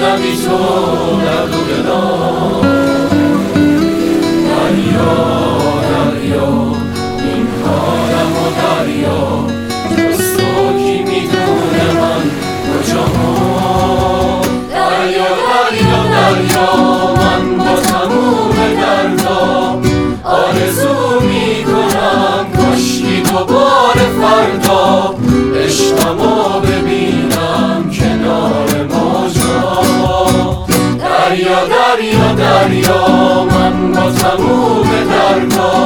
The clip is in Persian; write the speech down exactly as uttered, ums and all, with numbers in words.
بی تو درد و دلم. دریا دریا این حالم و دریا، جز تو کی میدونه من کجام. دریا دریا دریا من با تموم دردا آرزو میکنم کاشکی دوباره فردا عشقمو ببینم کنار موجا. دریا دریا دریا من با تموم دردا